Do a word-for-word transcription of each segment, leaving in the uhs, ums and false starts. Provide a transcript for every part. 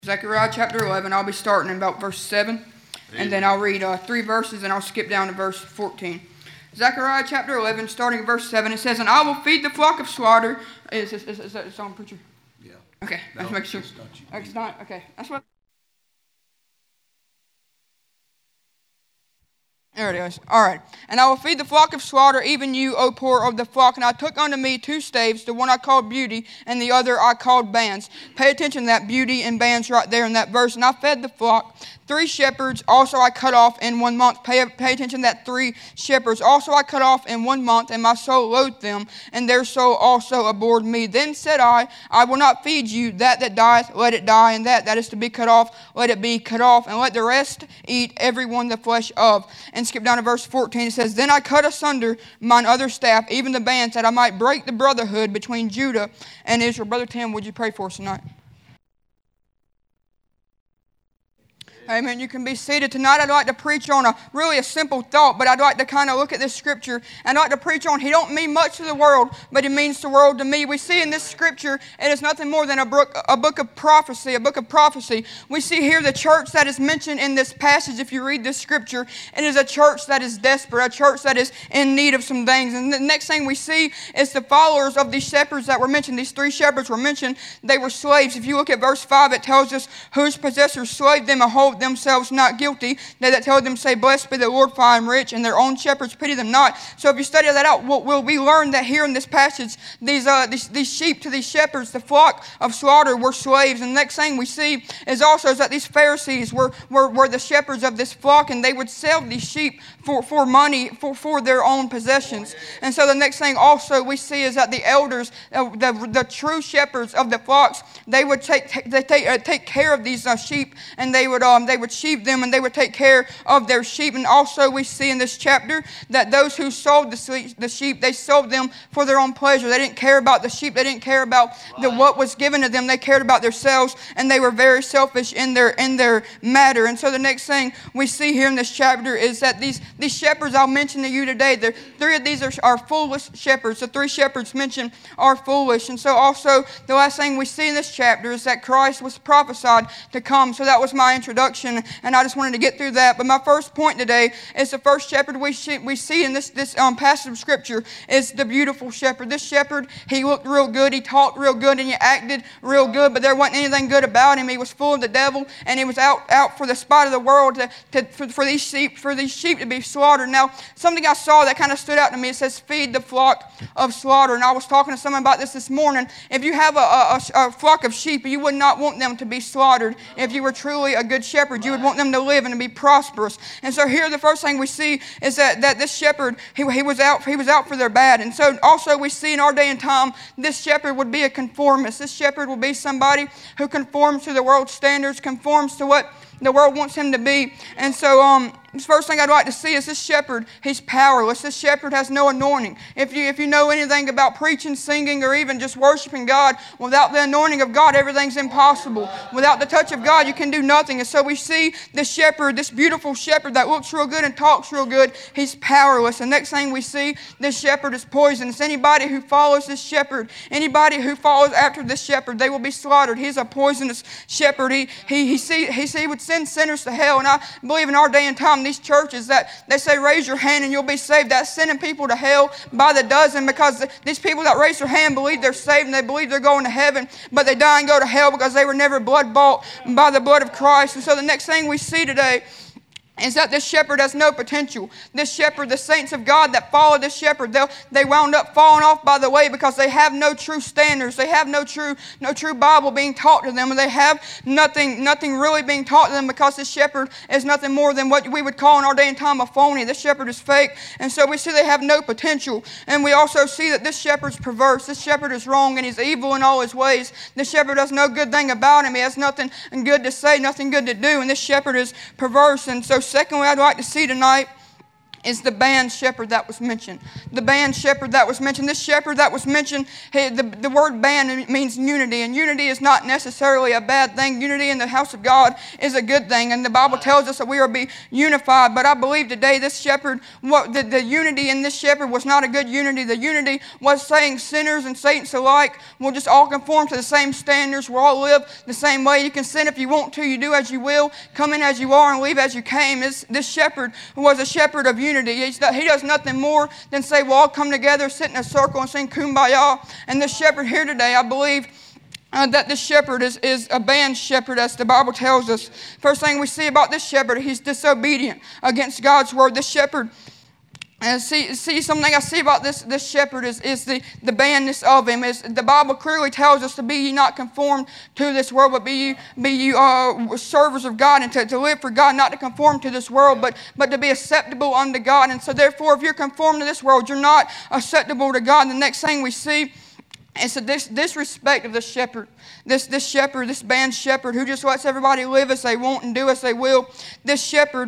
Zechariah chapter eleven, I'll be starting in about verse seven, and then I'll read uh, three verses, and I'll skip down to verse fourteen. Zechariah chapter eleven, starting at verse seven, it says, "And I will feed the flock of slaughter." Is, is, is, is that a song, preacher? Yeah. Okay, no, let's make sure. It's not, you. Oh, it's not? Okay, that's what. There it is. All right. "And I will feed the flock of slaughter, even you, O poor of the flock. And I took unto me two staves, the one I called beauty, and the other I called bands." Pay attention to that beauty and bands right there in that verse. "And I fed the flock. Three shepherds also I cut off in one month." Pay, pay attention to that. Three shepherds also I cut off in one month, and my soul loathed them, and their soul also abhorred me. Then said I, I will not feed you. That that dieth, let it die, and that that is to be cut off, let it be cut off, and let the rest eat every one the flesh of. And skip down to verse fourteen. It says, "Then I cut asunder mine other staff, even the bands, that I might break the brotherhood between Judah and Israel." Brother Tim, would you pray for us tonight? Amen. You can be seated. Tonight I'd like to preach on a really a simple thought, but I'd like to kind of look at this scripture and I'd like to preach on, he don't mean much to the world, but he means the world to me. We see in this scripture, it is nothing more than a book, a book of prophecy, a book of prophecy. We see here the church that is mentioned in this passage. If you read this scripture, it is a church that is desperate, a church that is in need of some things. And the next thing we see is the followers of these shepherds that were mentioned. These three shepherds were mentioned. They were slaves. If you look at verse five, it tells us, "Whose possessors slaved them and hold themselves not guilty. They that tell them say, Blessed be the Lord, for I am rich, and their own shepherds pity them not." So if you study that out, we'll, we'll, we learn that here in this passage, these, uh, these these sheep to these shepherds, the flock of slaughter, were slaves. And the next thing we see is also is that these Pharisees were, were, were the shepherds of this flock, and they would sell these sheep for, for money, for, for their own possessions. And so the next thing also we see is that the elders, uh, the, the true shepherds of the flocks, they would take they take, uh, take care of these uh, sheep, and they would um they would sheep them, and they would take care of their sheep. And also we see in this chapter that those who sold the, the sheep, they sold them for their own pleasure. They didn't care about the sheep. They didn't care about the, what was given to them. They cared about themselves, and they were very selfish in their in their matter. And so the next thing we see here in this chapter is that these, these shepherds I'll mention to you today, the three of these are, are foolish shepherds. The three shepherds mentioned are foolish. And so also the last thing we see in this chapter is that Christ was prophesied to come. So that was my introduction, and I just wanted to get through that. But my first point today is the first shepherd we see, we see in this, this um, passage of Scripture is the beautiful shepherd. This shepherd, he looked real good, he talked real good, and he acted real good, but there wasn't anything good about him. He was full of the devil, and he was out, out for the spite of the world to, to, for, for, these sheep, for these sheep to be slaughtered. Now, something I saw that kind of stood out to me, it says, "Feed the flock of slaughter." And I was talking to someone about this this morning. If you have a, a, a flock of sheep, you would not want them to be slaughtered. If you were truly a good shepherd, you would want them to live and to be prosperous. And so here the first thing we see is that, that this shepherd, he, he was out he was out for their bad. And so also we see in our day and time, this shepherd would be a conformist. This shepherd will be somebody who conforms to the world's standards, conforms to what the world wants him to be. And so um, the first thing I'd like to see is this shepherd, he's powerless. This shepherd has no anointing. If you if you know anything about preaching, singing, or even just worshiping God, without the anointing of God, everything's impossible. Without the touch of God, you can do nothing. And so we see this shepherd, this beautiful shepherd that looks real good and talks real good, he's powerless. And next thing we see, this shepherd is poisonous. Anybody who follows this shepherd, anybody who follows after this shepherd, they will be slaughtered. He's a poisonous shepherd. He he he see he, he would send sinners to hell. And I believe in our day and time, these churches that they say raise your hand and you'll be saved, that's sending people to hell by the dozen, because these people that raise their hand believe they're saved and they believe they're going to heaven, but they die and go to hell because they were never blood bought by the blood of Christ. And so the next thing we see today is that this shepherd has no potential. This shepherd, the saints of God that follow this shepherd, they they wound up falling off by the way because they have no true standards. They have no true no true Bible being taught to them, and they have nothing nothing really being taught to them, because this shepherd is nothing more than what we would call in our day and time a phony. This shepherd is fake, and so we see they have no potential. And we also see that this shepherd's perverse. This shepherd is wrong, and he's evil in all his ways. This shepherd has no good thing about him. He has nothing good to say, nothing good to do, and this shepherd is perverse. And so secondly, I'd like to see tonight is the band shepherd that was mentioned. The band shepherd that was mentioned. This shepherd that was mentioned, hey, the, the word band means unity, and unity is not necessarily a bad thing. Unity in the house of God is a good thing, and the Bible tells us that we are to be unified. But I believe today this shepherd, what the, the unity in this shepherd was not a good unity. The unity was saying sinners and saints alike will just all conform to the same standards. We'll all live the same way. You can sin if you want to. You do as you will. Come in as you are and leave as you came. This, this shepherd was a shepherd of unity. He does nothing more than say, we'll all come together, sit in a circle, and sing Kumbaya. And this shepherd here today, I believe uh, that this shepherd is, is a band shepherd, as the Bible tells us. First thing we see about this shepherd, he's disobedient against God's word. This shepherd, and see, see something I see about this, this shepherd is, is the, the bandness of him. Is the Bible clearly tells us to be ye not conformed to this world, but be ye, be ye uh, servers of God, and to, to live for God, not to conform to this world, but, but to be acceptable unto God. And so therefore, if you're conformed to this world, you're not acceptable to God. The next thing we see is the dis- disrespect of the shepherd. This, this shepherd, this band shepherd who just lets everybody live as they want and do as they will. This shepherd,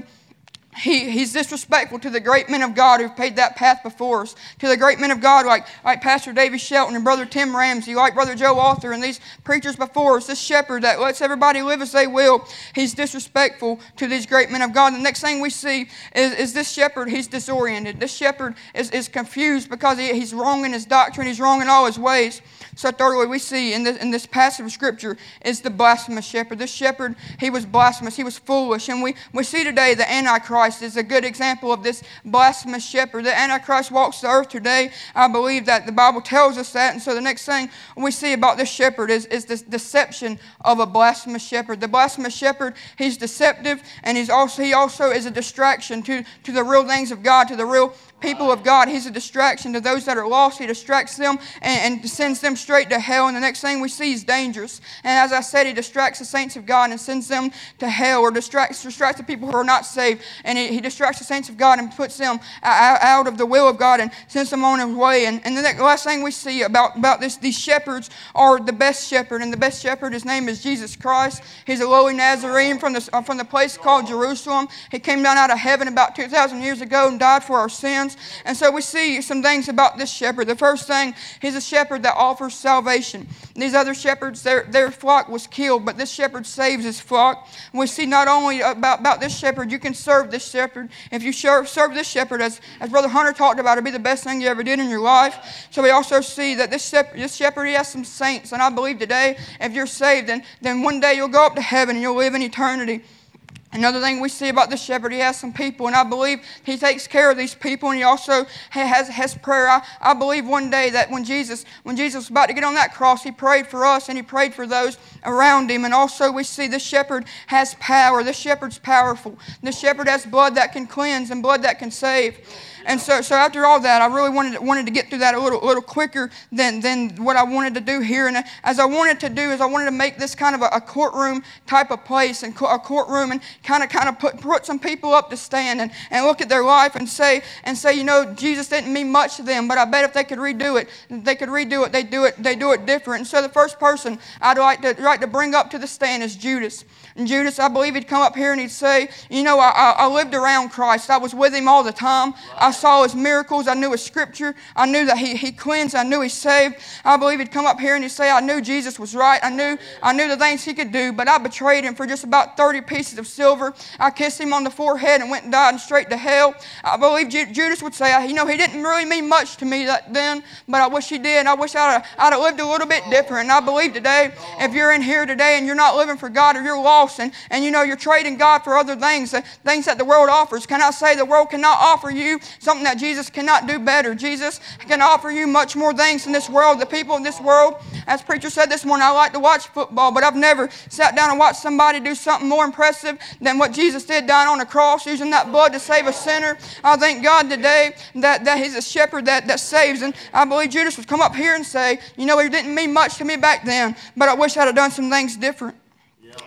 He, he's disrespectful to the great men of God who've paved that path before us. To the great men of God like, like Pastor Davey Shelton and Brother Tim Ramsey, like Brother Joe Arthur and these preachers before us. This shepherd that lets everybody live as they will, he's disrespectful to these great men of God. The next thing we see is, is this shepherd, he's disoriented. This shepherd is, is confused because he, he's wrong in his doctrine. He's wrong in all his ways. So thirdly, we see in this, in this passage of Scripture is the blasphemous shepherd. This shepherd, he was blasphemous. He was foolish. And we, we see today the Antichrist is a good example of this blasphemous shepherd. The Antichrist walks the earth today. I believe that the Bible tells us that. And so the next thing we see about this shepherd is, is this deception of a blasphemous shepherd. The blasphemous shepherd, he's deceptive, and he's also, he also is a distraction to, to the real things of God, to the real people of God. He's a distraction to those that are lost. He distracts them and, and sends them straight to hell. And the next thing we see is dangerous. And as I said, he distracts the saints of God and sends them to hell, or distracts, distracts the people who are not saved. And he, he distracts the saints of God and puts them out, out of the will of God and sends them on his way. And, and the next, last thing we see about, about this, these shepherds are the best shepherd. And the best shepherd, his name is Jesus Christ. He's a lowly Nazarene from the, from the place called Jerusalem. He came down out of heaven about two thousand years ago and died for our sins. And so we see some things about this shepherd. The first thing, he's a shepherd that offers salvation. These other shepherds, their, their flock was killed, but this shepherd saves his flock. And we see not only about, about this shepherd, you can serve this shepherd. If you serve, serve this shepherd, as, as Brother Hunter talked about, it'll be the best thing you ever did in your life. So we also see that this shepherd, this shepherd, he has some saints. And I believe today, if you're saved, then, then one day you'll go up to heaven and you'll live in eternity. Another thing we see about the shepherd, he has some people, and I believe he takes care of these people, and he also has, has prayer. I, I believe one day that when Jesus, when Jesus was about to get on that cross, he prayed for us, and he prayed for those around him. And also we see the shepherd has power. The shepherd's powerful. The shepherd has blood that can cleanse and blood that can save. And so, so after all that, I really wanted wanted to get through that a little, little quicker than, than what I wanted to do here. And as I wanted to do is I wanted to make this kind of a, a courtroom type of place, and a courtroom, and kind of kind of put put some people up to stand and, and look at their life and say and say, you know, Jesus didn't mean much to them, but I bet if they could redo it, they could redo it. They do it. They do it different. And so the first person I'd like to like to bring up to the stand is Judas. And Judas, I believe he'd come up here and he'd say, you know, I, I, I lived around Christ. I was with him all the time. I saw his miracles. I knew his scripture. I knew that he, he cleansed. I knew he saved. I believe he'd come up here and he'd say, I knew Jesus was right. I knew I knew the things he could do, but I betrayed him for just about thirty pieces of silver. I kissed him on the forehead and went and died straight to hell. I believe Ju- Judas would say, you know, he didn't really mean much to me that then, but I wish he did. I wish I'd have, I'd have lived a little bit different. And I believe today, if you're in here today and you're not living for God, or you're lost, and, and you know, you're trading God for other things, uh, things that the world offers, can I say the world cannot offer you something that Jesus cannot do better? Jesus can offer you much more things in this world. The people in this world, as preacher said this morning, I like to watch football, but I've never sat down and watched somebody do something more impressive than what Jesus did down on the cross, using that blood to save a sinner. I thank God today that, that he's a shepherd that, that saves. And I believe Judas would come up here and say, you know, he didn't mean much to me back then, but I wish I'd have done some things different.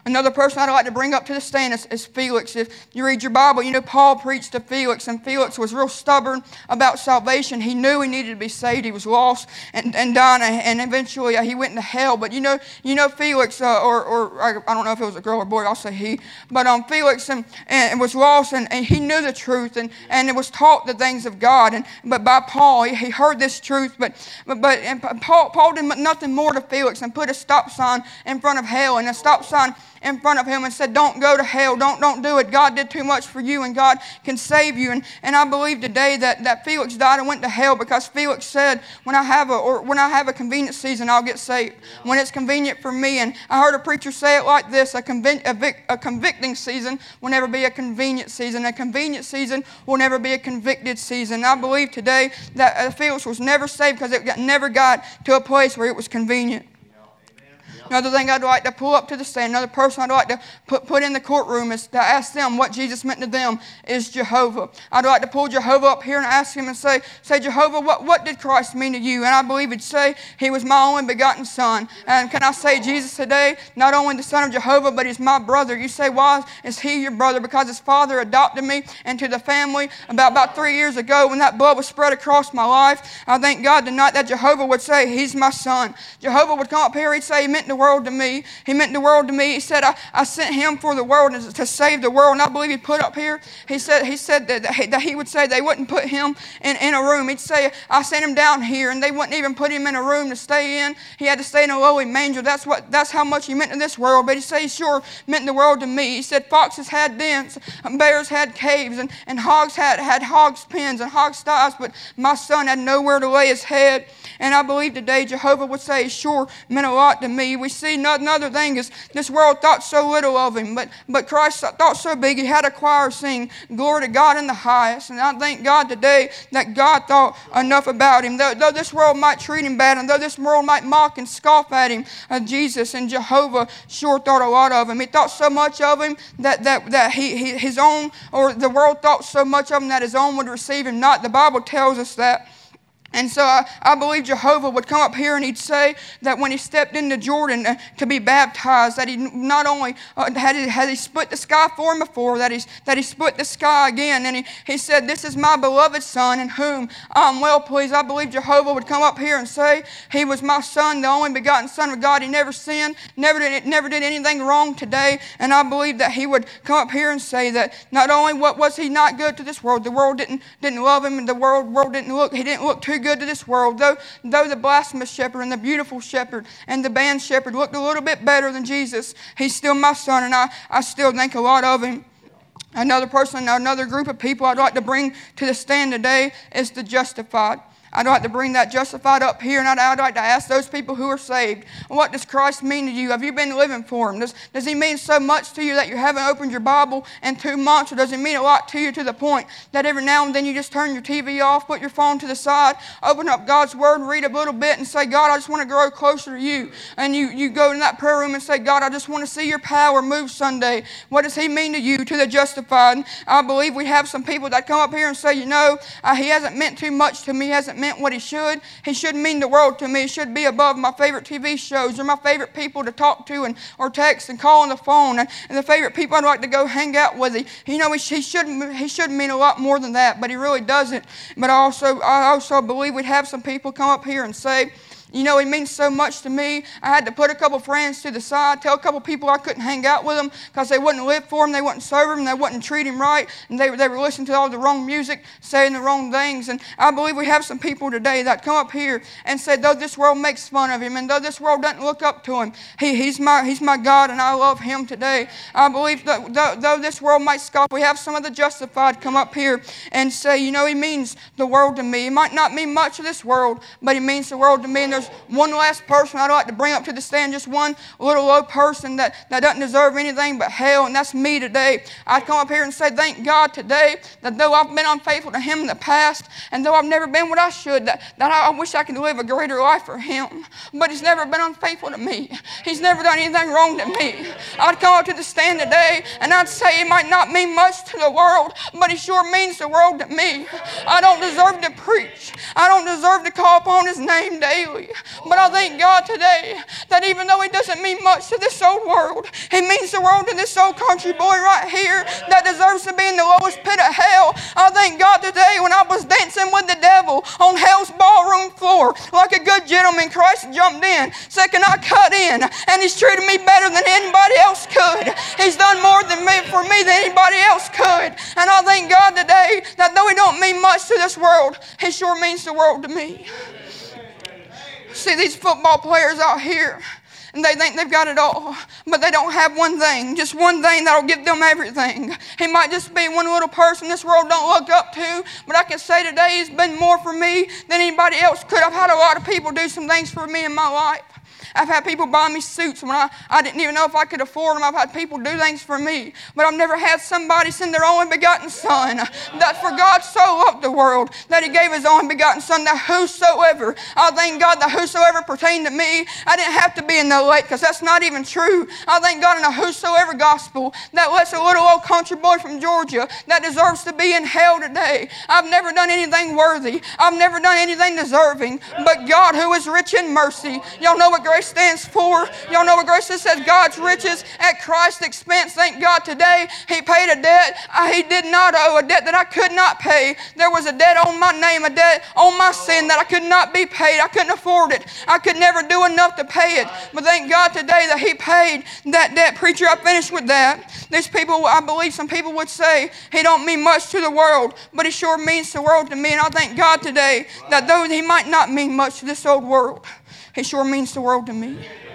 Another person I'd like to bring up to the stand is, is Felix. If you read your Bible, you know Paul preached to Felix, and Felix was real stubborn about salvation. He knew he needed to be saved. He was lost and, and dying, and eventually uh, he went into hell. But you know, you know Felix, uh, or, or I don't know if it was a girl or boy, I'll say he, but um, Felix and, and was lost, and, and he knew the truth, and, and it was taught the things of God. And but by Paul, he, he heard this truth, but but, but and Paul, Paul did nothing more to Felix and put a stop sign in front of hell, and a stop sign in front of him, and said, don't go to hell, don't don't do it. God did too much for you, and God can save you. And, and I believe today that, that Felix died and went to hell because Felix said, when I have a or when I have a convenient season, I'll get saved. When it's convenient for me. And I heard a preacher say it like this: a, convic- a, vic- a convicting season will never be a convenient season. A convenient season will never be a convicted season. And I believe today that uh, Felix was never saved because it got, never got to a place where it was convenient. Another thing I'd like to pull up to the stand, another person I'd like to put, put in the courtroom is to ask them what Jesus meant to them is Jehovah. I'd like to pull Jehovah up here and ask him and say, say Jehovah, what, what did Christ mean to you? And I believe he'd say, he was my only begotten son. And can I say Jesus today, not only the son of Jehovah, but he's my brother. You say, why is he your brother? Because his father adopted me into the family about, about three years ago when that blood was spread across my life. I thank God tonight that Jehovah would say, he's my son. Jehovah would come up here, he'd say, he meant the world to me. He meant the world to me. He said, I, I sent him for the world to save the world. And I believe he put up here, he said he said that, that, he, that he would say they wouldn't put him in, in a room. He'd say, I sent him down here, and they wouldn't even put him in a room to stay in. He had to stay in a lowly manger. That's what that's how much he meant to this world. But he said he sure meant the world to me. He said foxes had dens, bears had caves, and, and hogs had, had hogs' pens and hogs' sties, but my son had nowhere to lay his head. And I believe today Jehovah would say he sure meant a lot to me. We see another thing is this world thought so little of him, but, but Christ thought so big. He had a choir sing, glory to God in the highest. And I thank God today that God thought enough about him. Though, though this world might treat him bad, and though this world might mock and scoff at him, uh, Jesus and Jehovah sure thought a lot of him. He thought so much of him that, that, that he, he, his own, or the world thought so much of him that his own would receive him not. The Bible tells us that. And so I, I believe Jehovah would come up here and he'd say that when he stepped into Jordan uh, to be baptized, that he not only uh, had, he, had he split the sky for him before, that, he's, that he split the sky again. And he, he said, this is my beloved son in whom I'm well pleased. I believe Jehovah would come up here and say he was my son, the only begotten son of God. He never sinned, never did, never did anything wrong today. And I believe that he would come up here and say that not only what was he not good to this world, the world didn't, didn't love him, and the world, world didn't look, he didn't look too good to this world. Though, though the blasphemous shepherd and the beautiful shepherd and the band shepherd looked a little bit better than Jesus, he's still my son, and I, I still think a lot of him. Another person, another group of people I'd like to bring to the stand today is the justified. I'd like to bring that justified up here, and I'd, I'd like to ask those people who are saved, what does Christ mean to you? Have you been living for him? Does, does he mean so much to you that you haven't opened your Bible in two months, or does he mean a lot to you to the point that every now and then you just turn your T V off, put your phone to the side, open up God's Word and read a little bit and say, God, I just want to grow closer to you. And you, you go in that prayer room and say, God, I just want to see your power move Sunday. What does he mean to you, to the justified? I believe we have some people that come up here and say, you know, uh, he hasn't meant too much to me, he hasn't meant what he should. He shouldn't mean the world to me. He should be above my favorite T V shows or my favorite people to talk to and or text and call on the phone and, and the favorite people I'd like to go hang out with. He, you know, he, he should he should mean a lot more than that, but he really doesn't. But I also I also believe we'd have some people come up here and say, you know, he means so much to me. I had to put a couple friends to the side, tell a couple people I couldn't hang out with them because they wouldn't live for him, they wouldn't serve him, they wouldn't treat him right, and they, they were listening to all the wrong music, saying the wrong things. And I believe we have some people today that come up here and say, though this world makes fun of him, and though this world doesn't look up to him, he, he's, my, he's my God, and I love him today. I believe that though, though this world might scoff, we have some of the justified come up here and say, you know, he means the world to me. He might not mean much of this world, but he means the world to me. And there's one last person I'd like to bring up to the stand, just one little low person that, that doesn't deserve anything but hell, and that's me today. I'd come up here and say, thank God today that though I've been unfaithful to him in the past, and though I've never been what I should, that, that I, I wish I could live a greater life for him. But he's never been unfaithful to me. He's never done anything wrong to me. I'd come up to the stand today, and I'd say he might not mean much to the world, but he sure means the world to me. I don't deserve to preach. I don't deserve to call upon His name daily. But I thank God today that even though He doesn't mean much to this old world, He means the world to this old country boy right here that deserves to be in the lowest pit of hell. I thank God today when I was dancing with the devil on hell's ballroom floor, like a good gentleman, Christ jumped in, said, can I cut in? And He's treated me better than anybody else could. He's done more than me, for me than anybody else could. And I thank God today that though He don't mean much to this world, He sure means the world to me. See these football players out here, and they think they've got it all, but they don't have one thing, just one thing that'll give them everything. He might just be one little person this world don't look up to, but I can say today He's been more for me than anybody else could. I've had a lot of people do some things for me in my life. I've had people buy me suits when I, I didn't even know if I could afford them. I've had people do things for me. But I've never had somebody send their only begotten Son. That for God so loved the world that He gave His only begotten Son, that whosoever, I thank God that whosoever pertained to me, I didn't have to be in the lake, because that's not even true. I thank God in the whosoever gospel that lets a little old country boy from Georgia that deserves to be in hell today. I've never done anything worthy. I've never done anything deserving. But God, who is rich in mercy, y'all know what grace stands for. Y'all know what grace says? God's riches at Christ's expense. Thank God today He paid a debt I, He did not owe, a debt that I could not pay. There was a debt on my name, a debt on my sin that I could not be paid. I couldn't afford it. I could never do enough to pay it. But thank God today that He paid that debt. Preacher, I finished with that. These people, I believe some people would say He don't mean much to the world, but He sure means the world to me. And I thank God today that though He might not mean much to this old world, He sure means the world to me.